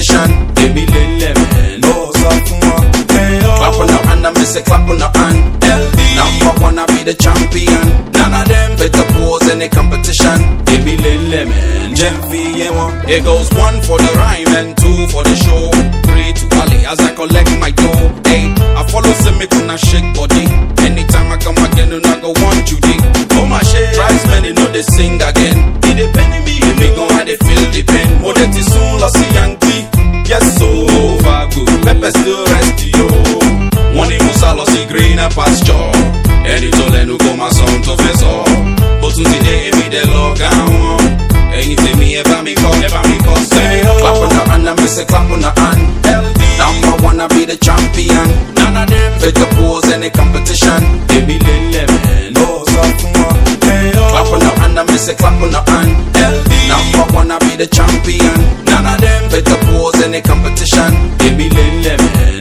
competition. Baby Lele man, oh sophomore, hey oh. Clap on your hand and me say clap on your hand. LD, number one I be the champion. None of them better pose any competition. Baby Lele man, it goes 1 for the rhyme and 2 for the show. 3 to Ali as I collect my dough. 8 I follow Simi Kuna shake body. Anytime I come again, I go want you dig. Oh my shit, tribesmen they know they sing again. It depend me, me go how they feel the pain. More than soon lost a Yankee. Yes so far good, Pepe still rest yo. One in Musa lost a greener pasture. And it all no go my son to face all. But today me the log down. Anything me ever me call, say clap on the hand and me say clap on the hand. LD, number one I be the champion. None of them better pose any competition. Baby Lele man, oh sophomore, hey oh. Clap on the hand and me say clap on the hand. LD, number one I be the champion. None of them better pose any competition. Baby Lele man,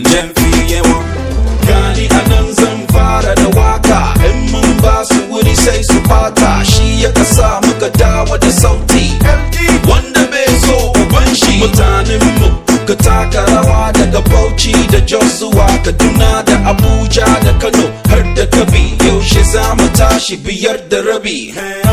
Gani anan zan fara da waka. In mun ba su wuri sai su fata. Shi ya kasa muka dawo da sauti. Wanda bai so uban shi. Mutanen mu ka taka rawa daga Bauchi da Jos zuwa Kaduna da Abuja da Kano har da Kabi. Yaushe za mu tashi 5:30.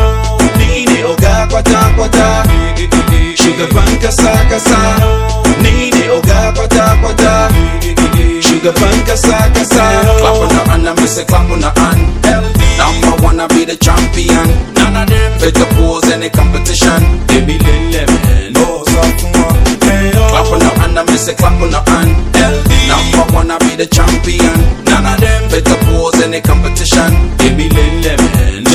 Ni ne oga kwata-kwata, shugaban kasa. Ni ne oga kwata-kwata, shugaban kasa. clap on the hand and me say clap on the hand. LD, number one I be the champion. None of them better pose any competition. Baby Lele man, Oh sophomore, hey oh. clap on the hand and me say clap on the hand. LD, number one I be the champion. None of them better pose any competition. Baby Lele man,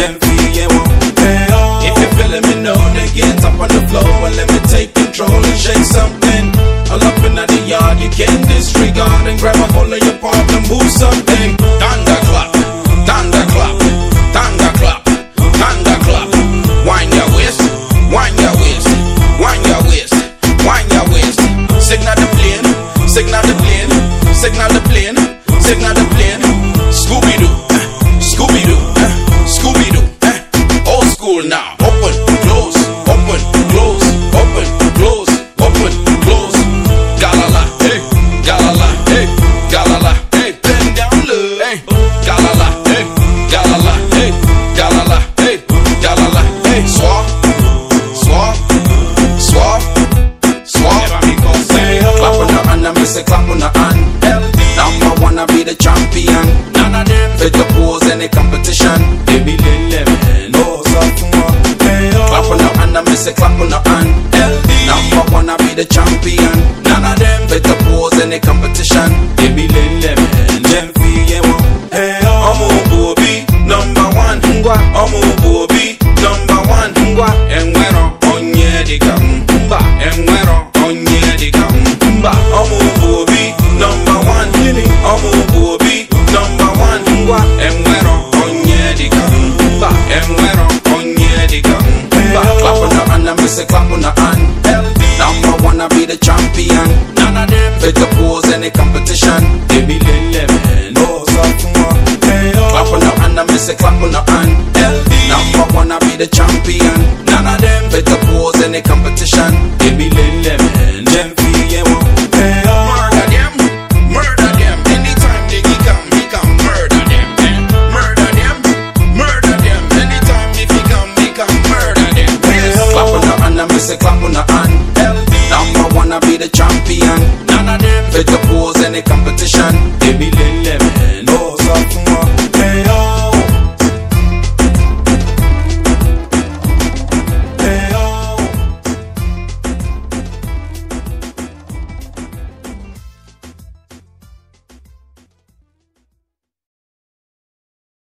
hey oh. if you feeling me know then get up on the floor and let me take control and shake something. All up in the yard you can't disregard and grab a hold of your part and move something. Thunderclap, thunderclap, thunderclap, thunderclap. Wind your waist, wind your waist, wind your waist, wind your waist. Signal the plane, signal the plane, signal the plane, signal the plane. Scooby-Doo, Scooby-Doo, Scooby-Doo. Old school now. Open, close, open, close, open, close, open, close. Galala, hey, galala, hey, galala, hey, bend down low, hey, galala, hey, galala, hey, galala, hey, galala, hey, swap, swap, swap, swap. Clap on the hand and me say clap on the hand. LD, number one I be the champion. None of them better pose any competition. Baby Lele man, Oh sophomore, hey oh. clap on the hand and me say clap on the hand. LD, number one I be the champion. None of them better pose any competition. Baby Lele man, hey oh. Omo Bobi number one. Omo Bobi number one. Enwero onye diga mba. Enwero onye diga mba. Omo Bobi number one. Omo Bobi number one. Enwero onye diga mba. Enwero onye diga mba. Clap on the hand and me say clap on the hand. Number one I be the champion. None of them better pose any competition. Baby Lele man, Oh sophomore, hey oh. clap on the hand and me say clap on the hand. Number one I be the champion. None of them better pose any competition. Baby Lele man, hey oh. murder them, murder them. Anytime they come murder them. Murder them, murder them. Anytime if he come murder them. Clap on the hand and me say clap on the hand. Number one I be the champion. None of them better pose any competition. Baby